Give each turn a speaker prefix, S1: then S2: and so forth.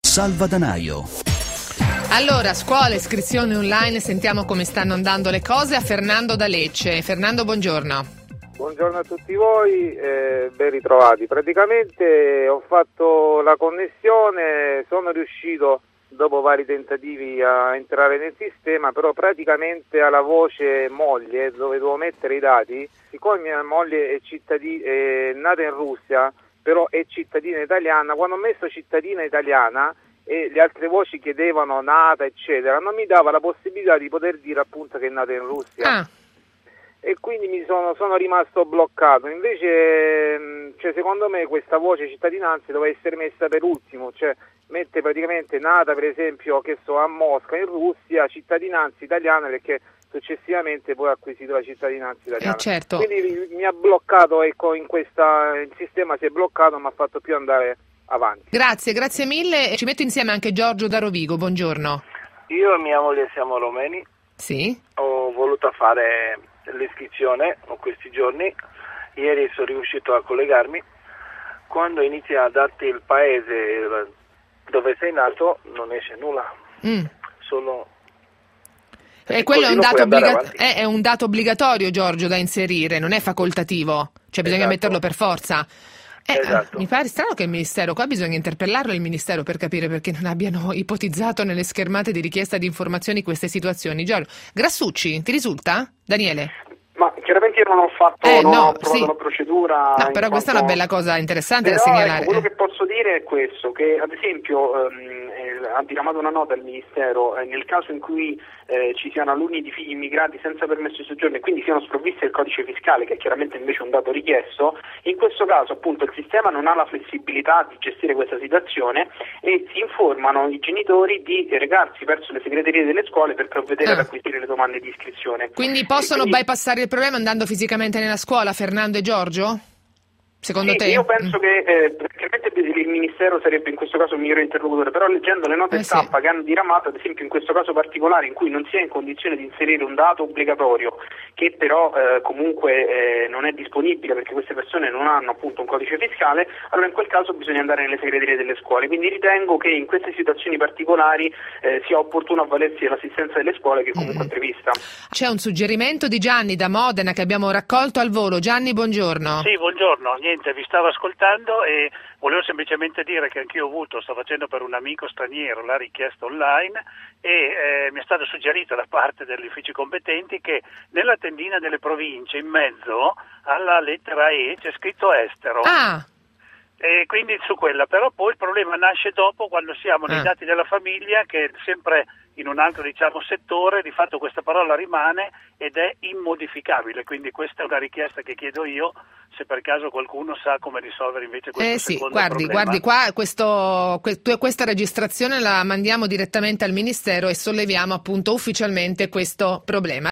S1: Salvadanaio.
S2: Allora, scuola, iscrizioni online, sentiamo come stanno andando le cose a Fernando da Lecce. Fernando, buongiorno.
S3: Buongiorno a tutti voi, ben ritrovati. Praticamente ho fatto la connessione, sono riuscito dopo vari tentativi a entrare nel sistema, però praticamente alla voce moglie, dove devo mettere i dati, siccome mia moglie è nata in Russia, però è cittadina italiana, quando ho messo cittadina italiana e le altre voci chiedevano nata eccetera, non mi dava la possibilità di poter dire appunto che è nata in Russia. E quindi sono rimasto bloccato. Invece secondo me questa voce cittadinanza doveva essere messa per ultimo, cioè mette praticamente nata per esempio che a Mosca in Russia, cittadinanza italiana, perché successivamente poi ha acquisito la cittadinanza italiana.
S2: Certo.
S3: Quindi mi ha bloccato, ecco, il sistema si è bloccato, non mi ha fatto più andare avanti.
S2: Grazie mille. Ci metto insieme anche Giorgio da Rovigo, buongiorno.
S4: Io e mia moglie siamo romeni.
S2: Sì.
S4: Ho voluto fare l'iscrizione questi giorni, ieri sono riuscito a collegarmi. Quando inizia a darti il paese dove sei nato non esce nulla, solo
S2: quello è un dato obbligatorio, Giorgio, da inserire, non è facoltativo, cioè bisogna metterlo per forza.
S4: Esatto.
S2: Mi pare strano che il Ministero, qua bisogna interpellarlo il Ministero per capire perché non abbiano ipotizzato nelle schermate di richiesta di informazioni queste situazioni. Giorgio, Grassucci, ti risulta? Daniele?
S5: Ma chiaramente io non ho fatto ho provato la procedura.
S2: No, però questa è una bella cosa interessante da
S5: però,
S2: segnalare.
S5: Ecco, quello che posso dire è questo, che ad esempio ha diramato una nota al Ministero nel caso in cui ci siano alunni di figli immigrati senza permesso di soggiorno e quindi siano sprovvisti del codice fiscale, che è chiaramente invece un dato richiesto. In questo caso appunto il sistema non ha la flessibilità di gestire questa situazione e si informano i genitori di recarsi verso le segreterie delle scuole per provvedere ad acquisire le domande di iscrizione.
S2: Quindi possono bypassare il problema andando fisicamente nella scuola, Fernando e Giorgio? Secondo te?
S5: Io penso che chiaramente il Ministero sarebbe in questo caso il migliore interlocutore, però leggendo le note stampa che hanno diramato, ad esempio in questo caso particolare in cui non si è in condizione di inserire un dato obbligatorio che però comunque non è disponibile perché queste persone non hanno appunto un codice fiscale, allora in quel caso bisogna andare nelle segreterie delle scuole. Quindi ritengo che in queste situazioni particolari sia opportuno avvalersi dell'assistenza delle scuole che comunque è prevista.
S2: C'è un suggerimento di Gianni da Modena che abbiamo raccolto al volo. Gianni, buongiorno.
S6: Sì, buongiorno. Niente, vi stavo ascoltando e volevo semplicemente dire che anch'io sto facendo per un amico straniero la richiesta online e mi è stato suggerito da parte degli uffici competenti che nella tendina delle province in mezzo alla lettera E c'è scritto estero. E quindi su quella, però poi il problema nasce dopo quando siamo nei dati della famiglia, che è sempre in un altro settore, di fatto questa parola rimane ed è immodificabile, quindi questa è una richiesta che chiedo io, se per caso qualcuno sa come risolvere invece questo secondo problema.
S2: Guardi qua, questa registrazione la mandiamo direttamente al Ministero e solleviamo appunto ufficialmente questo problema.